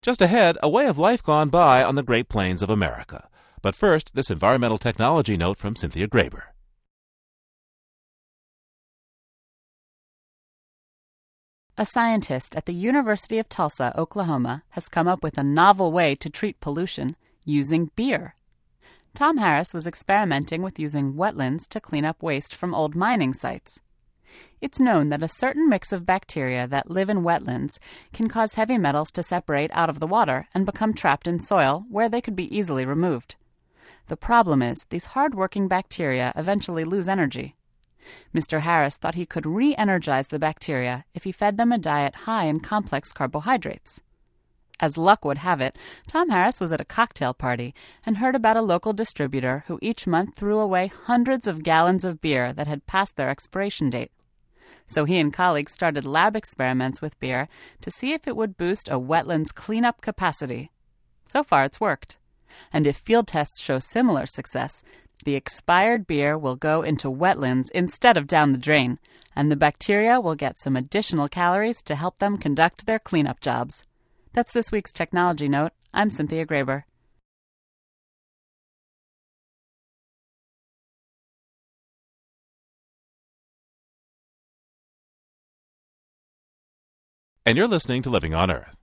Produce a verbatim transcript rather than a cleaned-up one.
Just ahead, a way of life gone by on the Great Plains of America. But first, this environmental technology note from Cynthia Graber. A scientist at the University of Tulsa, Oklahoma, has come up with a novel way to treat pollution using beer. Tom Harris was experimenting with using wetlands to clean up waste from old mining sites. It's known that a certain mix of bacteria that live in wetlands can cause heavy metals to separate out of the water and become trapped in soil where they could be easily removed. The problem is these hard-working bacteria eventually lose energy. Mister Harris thought he could re-energize the bacteria if he fed them a diet high in complex carbohydrates. As luck would have it, Tom Harris was at a cocktail party and heard about a local distributor who each month threw away hundreds of gallons of beer that had passed their expiration date. So he and colleagues started lab experiments with beer to see if it would boost a wetlands cleanup capacity. So far, it's worked. And if field tests show similar success, the expired beer will go into wetlands instead of down the drain, and the bacteria will get some additional calories to help them conduct their cleanup jobs. That's this week's Technology Note. I'm Cynthia Graber. And you're listening to Living on Earth.